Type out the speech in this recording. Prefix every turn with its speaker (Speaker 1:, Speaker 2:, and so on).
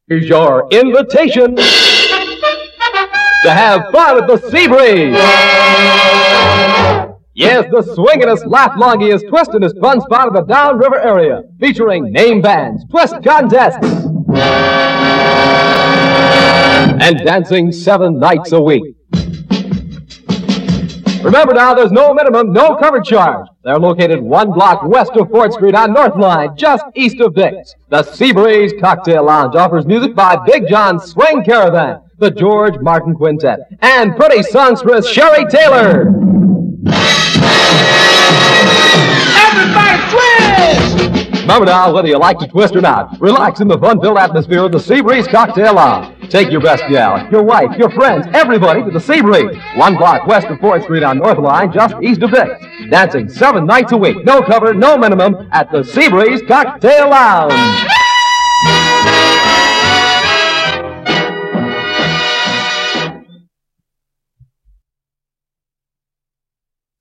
Speaker 1: Here's your invitation to have fun at the Sea Breeze. Yes, the swingin'est, laugh-longiest, twistin'est fun spot of the downriver area, featuring name bands, twist contests, and dancing 7 nights a week. Remember now, there's no minimum, no cover charge. They're located 1 block west of 4th Street on North Line, just east of Dick's. The Sea Breeze Cocktail Lounge offers music by Big John's Swing Caravan, the George Martin Quintet, and pretty songstress Sherry Taylor.
Speaker 2: Everybody twist!
Speaker 1: Remember now, whether you like to twist or not, relax in the fun-filled atmosphere of the Sea Breeze Cocktail Lounge. Take your best gal, your wife, your friends, everybody to the Sea Breeze. 1 block west of 4th Street on North Line, just east of Dick's. Dancing 7 nights a week, no cover, no minimum, at the Sea Breeze Cocktail Lounge.